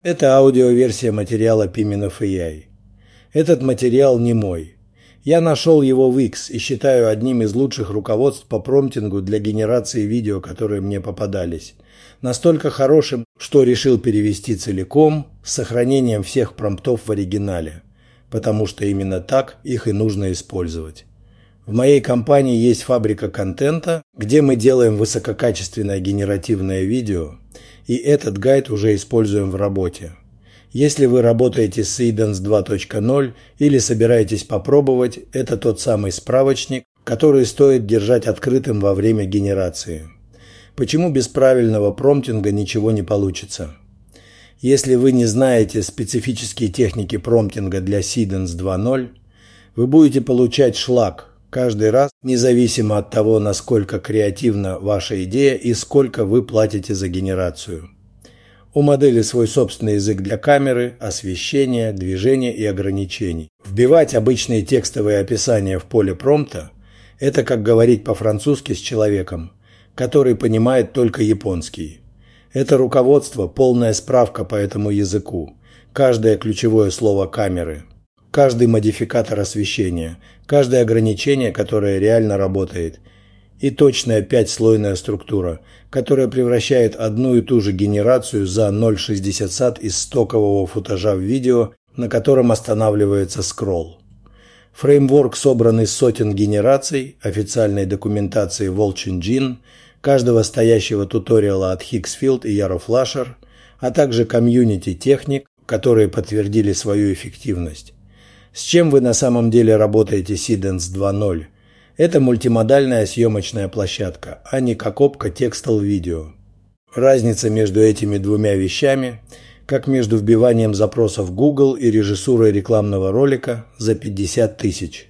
Это аудиоверсия материала Pimenov AI. Этот материал не мой. Я нашел его в X и считаю одним из лучших руководств по промптингу для генерации видео, которые мне попадались. Настолько хорошим, что решил перевести целиком с сохранением всех промптов в оригинале, потому что именно так их и нужно использовать. В моей компании есть фабрика контента, где мы делаем высококачественное генеративное видео, и этот гайд уже используем в работе. Если вы работаете с Seedance 2.0 или собираетесь попробовать, это тот самый справочник, который стоит держать открытым во время генерации. Почему без правильного промптинга ничего не получится? Если вы не знаете специфические техники промптинга для Seedance 2.0, вы будете получать шлак каждый раз, независимо от того, насколько креативна ваша идея и сколько вы платите за генерацию. У модели свой собственный язык для камеры, освещения, движения и ограничений. Вбивать обычные текстовые описания в поле промпта – это как говорить по-французски с человеком, который понимает только японский. Это руководство – полная справка по этому языку, каждое ключевое слово камеры, каждый модификатор освещения, каждое ограничение, которое реально работает, и точная 5-слойная структура, которая превращает одну и ту же генерацию за 0,60 сат из стокового футажа в видео, на котором останавливается скролл. Фреймворк собран из сотен генераций, официальной документации Walch Engine, каждого стоящего туториала от Hixfield и Yarrow Flasher, а также комьюнити техник, которые подтвердили свою эффективность. С чем вы на самом деле работаете Seedance 2.0? Это мультимодальная съемочная площадка, а не кокопка текстал-видео. Разница между этими двумя вещами, как между вбиванием запросов в Google и режиссурой рекламного ролика за 50 тысяч.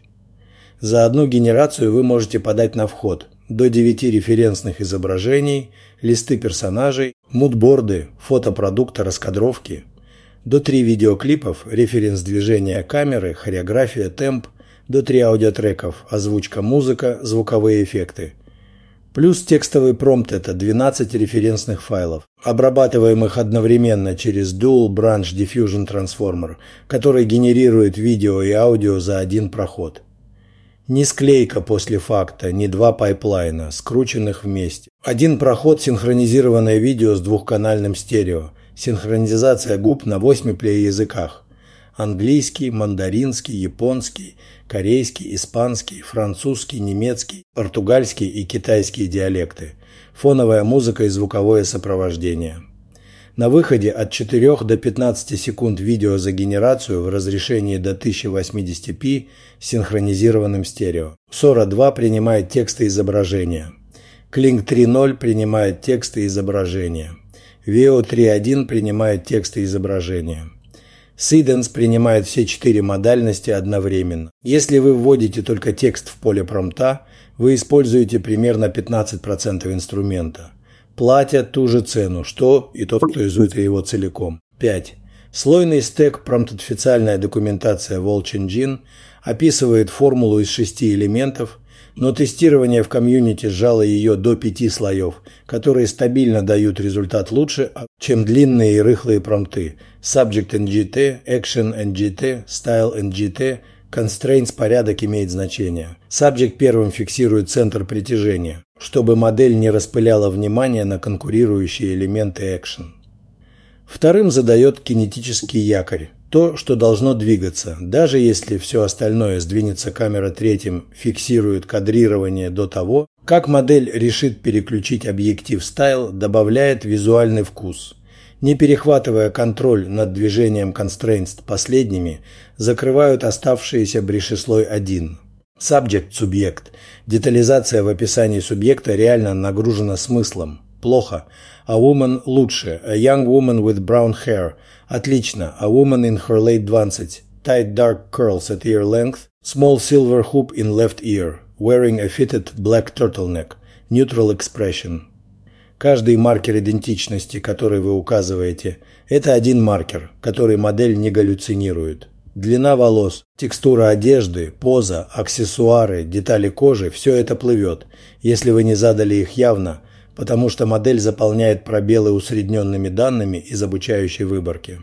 За одну генерацию вы можете подать на вход до 9 референсных изображений, листы персонажей, мудборды, фото продукта, раскадровки, до 3 видеоклипов, референс движения камеры, хореография, темп, до 3 аудиотреков, озвучка, музыка, звуковые эффекты. Плюс текстовый промпт – это 12 референсных файлов, обрабатываемых одновременно через Dual Branch Diffusion Transformer, который генерирует видео и аудио за один проход. Ни склейка после факта, ни два пайплайна, скрученных вместе. Один проход – синхронизированное видео с двухканальным стерео, синхронизация губ на 8 плей-языках. Английский, мандаринский, японский, корейский, испанский, французский, немецкий, португальский и китайские диалекты, фоновая музыка и звуковое сопровождение. На выходе от 4 до 15 секунд видео за генерацию в разрешении до 1080p с синхронизированным стерео. Sora 2 принимает тексты и изображения. Kling 3.0 принимает тексты и изображения. Veo 3.1 принимает тексты и изображения. Seedance принимает все 4 модальности одновременно. Если вы вводите только текст в поле промпта, вы используете примерно 15% инструмента. Платят ту же цену, что и тот, кто юзает его целиком. 5. Слойный стек промпт-официальная документация Walch Engine описывает формулу из 6 элементов, но тестирование в комьюнити сжало ее до 5 слоев, которые стабильно дают результат лучше, чем длинные и рыхлые промпты. Subject NGT, Action NGT, Style NGT, Constraints порядок имеет значение. Subject первым фиксирует центр притяжения, чтобы модель не распыляла внимание на конкурирующие элементы Action. Вторым задает кинетический якорь. То, что должно двигаться, даже если все остальное сдвинется камера третьим, фиксирует кадрирование до того, как модель решит переключить объектив Style, добавляет визуальный вкус. Не перехватывая контроль над движением Constraints последними, закрывают оставшиеся бреши слой 1. Subject-субъект. Детализация в описании субъекта реально нагружена смыслом. Плохо. A woman лучше. A young woman with brown hair. Отлично. A woman in her late 20s. Tight dark curls at ear length. Small silver hoop in left ear. Wearing a fitted black turtleneck. Neutral expression. Каждый маркер идентичности, который вы указываете, это один маркер, который модель не галлюцинирует. Длина волос, текстура одежды, поза, аксессуары, детали кожи – все это плывет. Если вы не задали их явно, потому что модель заполняет пробелы усредненными данными из обучающей выборки.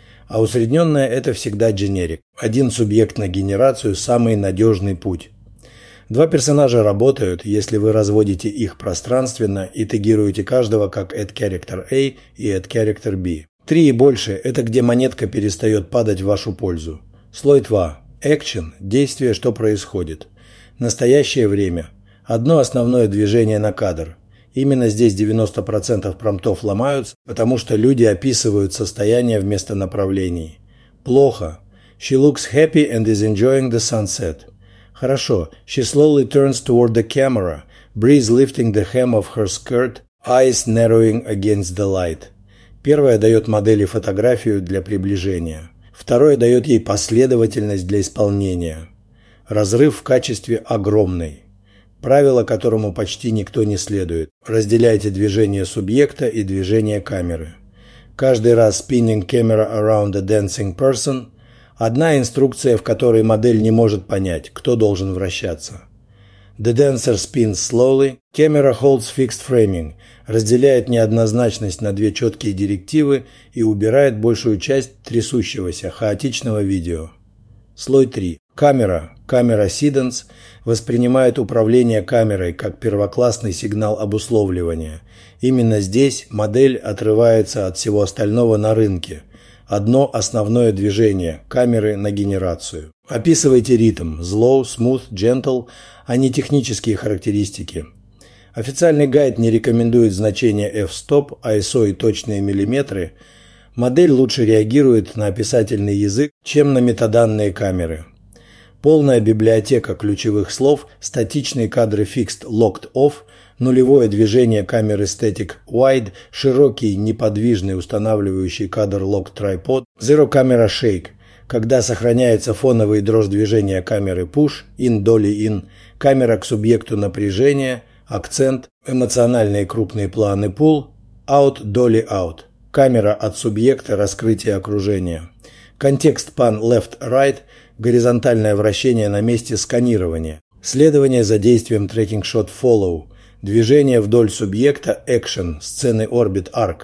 А усредненное – это всегда generic. Один субъект на генерацию – самый надежный путь. Два персонажа работают, если вы разводите их пространственно и тегируете каждого как addCharacter A и addCharacter B. 3 и больше – это где монетка перестает падать в вашу пользу. Слой 2. Action – действие, что происходит. Настоящее время. Одно основное движение на кадр. Именно здесь 90% промптов ломаются, потому что люди описывают состояние вместо направлений. Плохо. She looks happy and is enjoying the sunset. Хорошо. She slowly turns toward the camera, breeze lifting the hem of her skirt, eyes narrowing against the light. Первое дает модели фотографию для приближения. Второе дает ей последовательность для исполнения. Разрыв в качестве огромный. Правило, которому почти никто не следует. Разделяйте движение субъекта и движение камеры. Каждый раз spinning camera around a dancing person – одна инструкция, в которой модель не может понять, кто должен вращаться. The dancer spins slowly. Camera holds fixed framing. Разделяет неоднозначность на две четкие директивы и убирает большую часть трясущегося, хаотичного видео. Слой 3. Камера Seedance воспринимает управление камерой как первоклассный сигнал обусловливания. Именно здесь модель отрывается от всего остального на рынке. Одно основное движение – камеры на генерацию. Описывайте ритм – slow, smooth, gentle, а не технические характеристики. Официальный гайд не рекомендует значение f-stop, ISO и точные миллиметры. Модель лучше реагирует на описательный язык, чем на метаданные камеры. Полная библиотека ключевых слов, статичные кадры fixed, locked off, нулевое движение камеры static wide, широкий неподвижный устанавливающий кадр lock tripod, zero camera shake, когда сохраняется фоновый дрожь движения камеры push, in, dolly in, камера к субъекту напряжения, акцент, эмоциональные крупные планы pull, out, dolly out, камера от субъекта раскрытие окружения, контекст pan left-right, горизонтальное вращение на месте сканирования, следование за действием tracking shot follow, движение вдоль субъекта action, сцены orbit arc,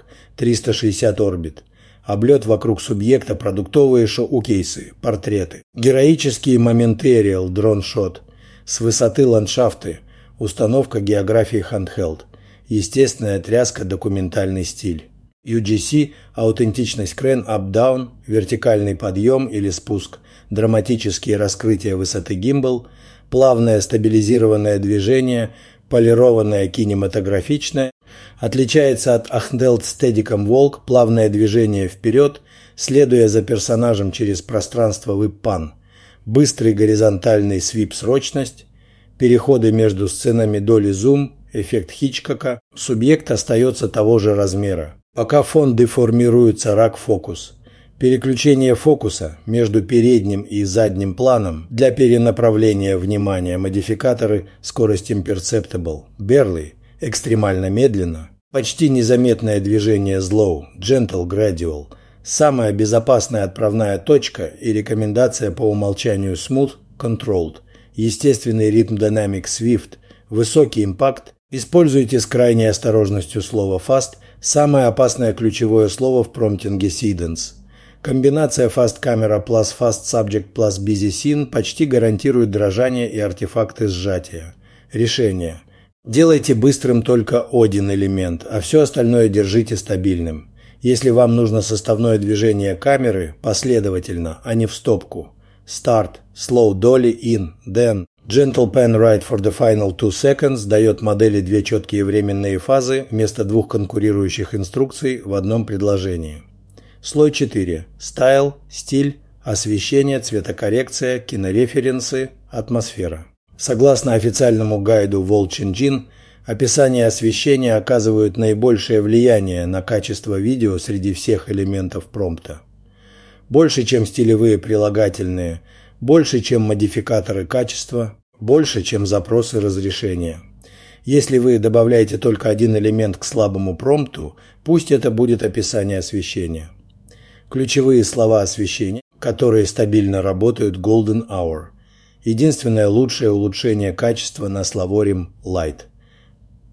360 орбит, облет вокруг субъекта, продуктовые шоу-кейсы, портреты, героические моментариал, дрон-шот, с высоты ландшафты, установка географии handheld, естественная тряска, документальный стиль. UGC – аутентичность крен up-down, вертикальный подъем или спуск, драматические раскрытия высоты гимбал, плавное стабилизированное движение, полированное кинематографичное, отличается от handheld steadicam walk, плавное движение вперед, следуя за персонажем через пространство whip-pan, быстрый горизонтальный свип-срочность, переходы между сценами доли зум, эффект Хичкока, субъект остается того же размера. Пока фон деформируется рак-фокус. Переключение фокуса между передним и задним планом для перенаправления внимания, модификаторы скорость imperceptible, barely, экстремально медленно, почти незаметное движение slow, gentle gradual, самая безопасная отправная точка и рекомендация по умолчанию smooth, controlled, естественный ритм dynamic swift, высокий импакт, используйте с крайней осторожностью слово fast, самое опасное ключевое слово в промптинге Seedance. Комбинация Fast Camera plus Fast Subject plus Busy Scene почти гарантирует дрожание и артефакты сжатия. Решение. Делайте быстрым только один элемент, а все остальное держите стабильным. Если вам нужно составное движение камеры, последовательно, а не в стопку. Start, slow dolly in, then. Gentle pan right for the final 2 seconds дает модели две четкие временные фазы вместо двух конкурирующих инструкций в одном предложении. Слой 4. Стайл, стиль, освещение, цветокоррекция, кинореференсы, атмосфера. Согласно официальному гайду Волчин-Джин, описание освещения оказывают наибольшее влияние на качество видео среди всех элементов промпта. Больше, чем стилевые прилагательные, больше, чем модификаторы качества, больше, чем запросы разрешения. Если вы добавляете только один элемент к слабому промпту, пусть это будет описание освещения. Ключевые слова освещения, которые стабильно работают Golden Hour. Единственное лучшее улучшение качества на словорим Light.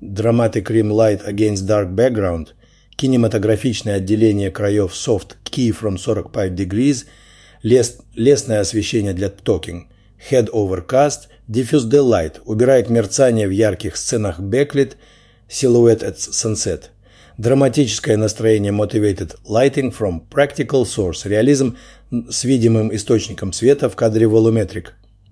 Dramatic Rim Light Against Dark Background, кинематографичное отделение краев Soft Key from 45 Degrees, лесное освещение для Talking, Head Overcast, Diffuse the Light, убирает мерцание в ярких сценах Backlit, Silhouette at Sunset. Драматическое настроение Motivated Lighting from Practical Source, реализм с видимым источником света в кадре Volumetric.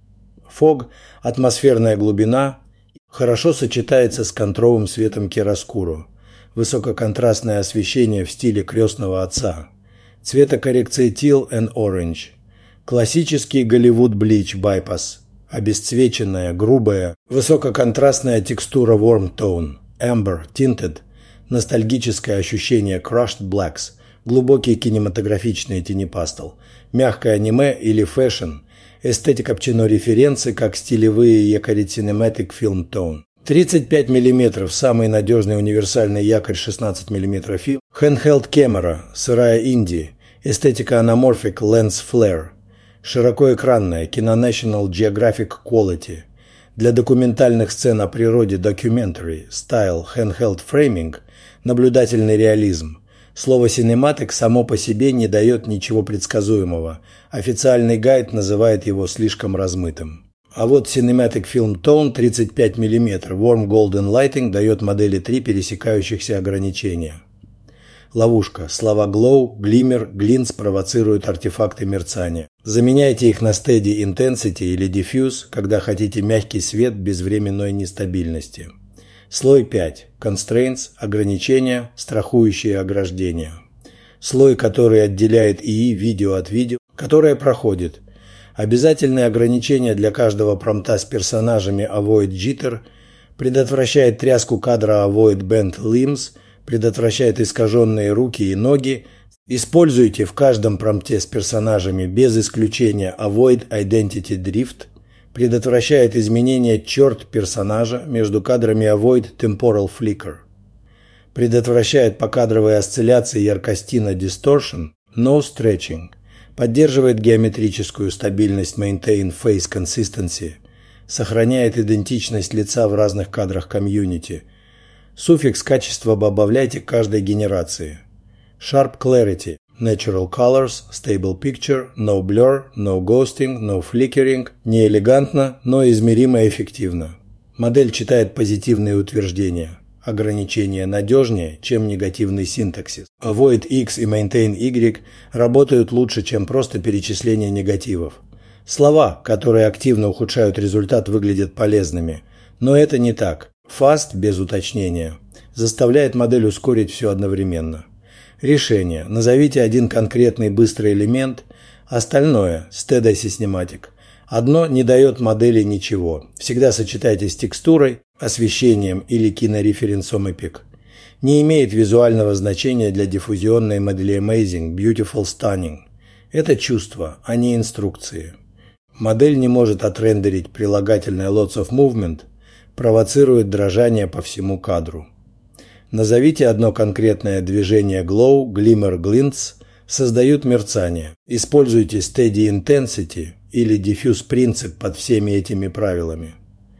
Fog, атмосферная глубина, хорошо сочетается с контровым светом Chiaroscuro. Высококонтрастное освещение в стиле крестного отца. Цветокоррекция Teal and Orange. Классический Голливуд Bleach Bypass. Обесцвеченная, грубая, высококонтрастная текстура Warm Tone. Amber, Tinted. Ностальгическое ощущение Crushed Blacks. Глубокие кинематографичные тени пастел. Мягкое аниме или фэшн. Эстетика пчино-референции, как стилевые якори Cinematic Film Tone. 35 мм, самый надежный универсальный якорь 16 мм фильм. Handheld камера, сырая инди. Эстетика Anamorphic Lens Flare. Широкоэкранная, Kino National Geographic Quality. Для документальных сцен о природе Documentary, Style, Handheld Framing, наблюдательный реализм. Слово «cinematic» само по себе не дает ничего предсказуемого. Официальный гайд называет его слишком размытым. А вот Cinematic Film Tone 35 мм Warm Golden Lighting дает модели 3 пересекающихся ограничения. Ловушка. Слова glow, glimmer, glints провоцируют артефакты мерцания. Заменяйте их на steady intensity или diffuse, когда хотите мягкий свет без временной нестабильности. Слой 5. Constraints, ограничения, страхующие ограждения. Слой, который отделяет ИИ видео от видео, которое проходит. Обязательные ограничения для каждого промпта с персонажами Avoid Jitter, предотвращает тряску кадра Avoid Bent Limbs, предотвращает искаженные руки и ноги. Используйте в каждом промпте с персонажами без исключения Avoid Identity Drift, предотвращает изменение черт персонажа между кадрами Avoid Temporal Flicker, предотвращает покадровые осцилляции яркостина Distortion, No Stretching, поддерживает геометрическую стабильность Maintain Face Consistency, сохраняет идентичность лица в разных кадрах комьюнити. Суффикс качества добавляйте к каждой генерации. Sharp Clarity, Natural Colors, Stable Picture, No Blur, No Ghosting, No Flickering. Не элегантно, но измеримо эффективно. Модель читает позитивные утверждения. Ограничения надежнее, чем негативный синтаксис. Avoid X и Maintain Y работают лучше, чем просто перечисление негативов. Слова, которые активно ухудшают результат, выглядят полезными. Но это не так. Fast, без уточнения, заставляет модель ускорить все одновременно. Решение. Назовите один конкретный быстрый элемент, остальное – Steady Systematic. Одно не дает модели ничего. Всегда сочетайте с текстурой, освещением или кинореференсом Epic. Не имеет визуального значения для диффузионной модели Amazing, Beautiful, Stunning. Это чувство, а не инструкции. Модель не может отрендерить прилагательное Lots of Movement, провоцирует дрожание по всему кадру. Назовите одно конкретное движение Glow, Glimmer, Glints, создают мерцание. Используйте Steady Intensity или Diffuse принцип под всеми этими правилами.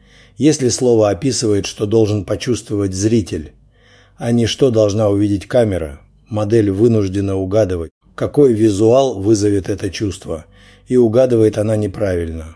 Если слово описывает, что должен почувствовать зритель, а не что должна увидеть камера, модель вынуждена угадывать, какой визуал вызовет это чувство, и угадывает она неправильно.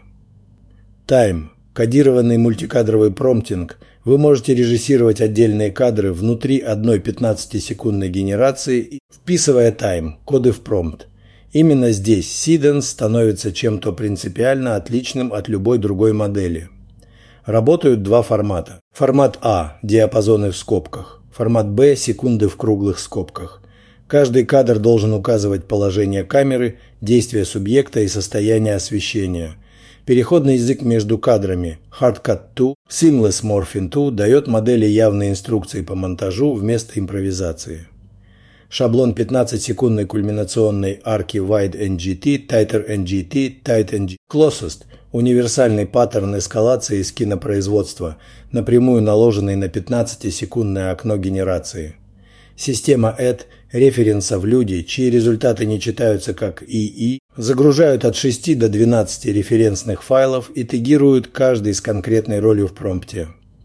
Time. Кодированный мультикадровый промптинг. Вы можете режиссировать отдельные кадры внутри одной 15-секундной генерации, вписывая тайм, коды в промпт. Именно здесь Seedance становится чем-то принципиально отличным от любой другой модели. Работают два формата. Формат А – диапазоны в скобках. Формат Б – секунды в круглых скобках. Каждый кадр должен указывать положение камеры, действие субъекта и состояние освещения. Переходный язык между кадрами Hardcut 2, Seamless Morphing 2 дает модели явные инструкции по монтажу вместо импровизации. Шаблон 15-секундной кульминационной арки Wide NGT, Tighter NGT, Tight NGT, Closest – универсальный паттерн эскалации из кинопроизводства, напрямую наложенный на 15-секундное окно генерации. Система Add референсов люди, чьи результаты не читаются как ИИ, загружают от 6 до 12 референсных файлов и тегируют каждый с конкретной ролью в промпте.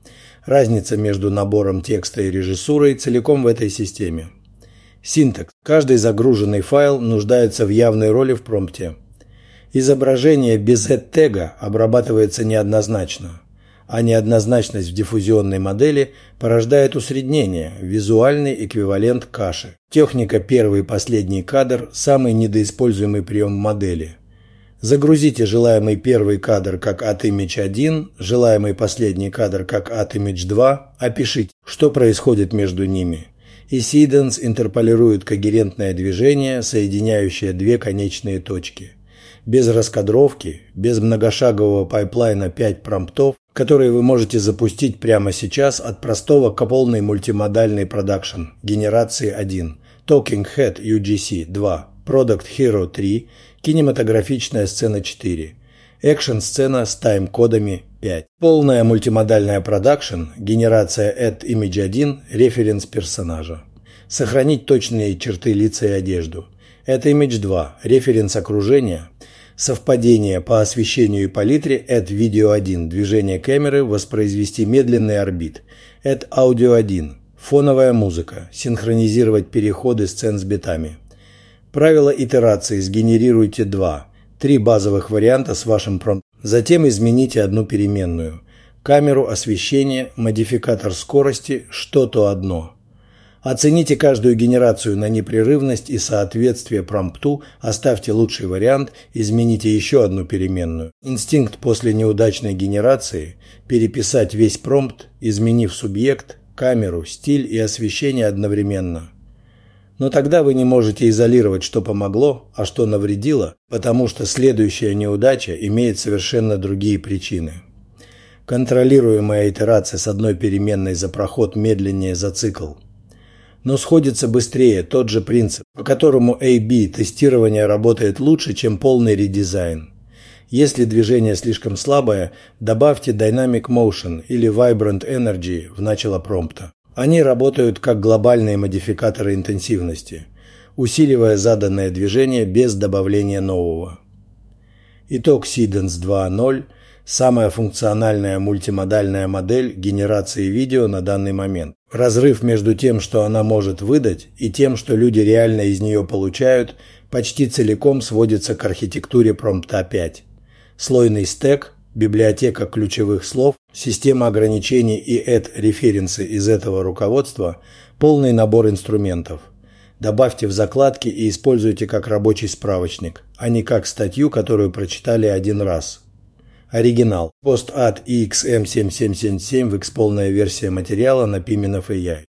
Разница между набором текста и режиссурой целиком в этой системе. Синтакс. Каждый загруженный файл нуждается в явной роли в промпте. Изображение без Z-тега обрабатывается неоднозначно, а неоднозначность в диффузионной модели порождает усреднение, визуальный эквивалент каши. Техника первый и последний кадр – самый недоиспользуемый прием модели. Загрузите желаемый первый кадр как atImage1, желаемый последний кадр как atImage2, опишите, что происходит между ними. И Seedance интерполирует когерентное движение, соединяющее две конечные точки. Без раскадровки, без многошагового пайплайна 5 промптов, которые вы можете запустить прямо сейчас от простого к полной мультимодальной продакшн генерации 1, Talking Head UGC 2, Product Hero 3, кинематографичная сцена 4, экшн-сцена с тайм-кодами 5. Полная мультимодальная продакшн, генерация Add Image 1, референс персонажа. Сохранить точные черты лица и одежду. Add Image 2, референс окружения. Совпадение по освещению и палитре. Add Video 1, движение камеры, воспроизвести медленный орбит. Add Audio 1, фоновая музыка, синхронизировать переходы сцен с битами. Правило итерации сгенерируйте 3 базовых варианта с вашим промптом. Затем измените одну переменную. Камеру, освещение, модификатор скорости, что-то одно. Оцените каждую генерацию на непрерывность и соответствие промпту, оставьте лучший вариант, измените еще одну переменную. Инстинкт после неудачной генерации – переписать весь промпт, изменив субъект, камеру, стиль и освещение одновременно. Но тогда вы не можете изолировать, что помогло, а что навредило, потому что следующая неудача имеет совершенно другие причины. Контролируемая итерация с одной переменной за проход медленнее за цикл. Но сходится быстрее тот же принцип, по которому A/B тестирование работает лучше, чем полный редизайн. Если движение слишком слабое, добавьте Dynamic Motion или Vibrant Energy в начало промпта. Они работают как глобальные модификаторы интенсивности, усиливая заданное движение без добавления нового. Итог Seedance 2.0 – самая функциональная мультимодальная модель генерации видео на данный момент. Разрыв между тем, что она может выдать, и тем, что люди реально из нее получают, почти целиком сводится к архитектуре промпта 5. Слойный стек, библиотека ключевых слов, система ограничений и add-референсы из этого руководства – полный набор инструментов. Добавьте в закладки и используйте как рабочий справочник, а не как статью, которую прочитали один раз. Оригинал. Post-add EXM7777 в X полная версия материала на Piminov AI.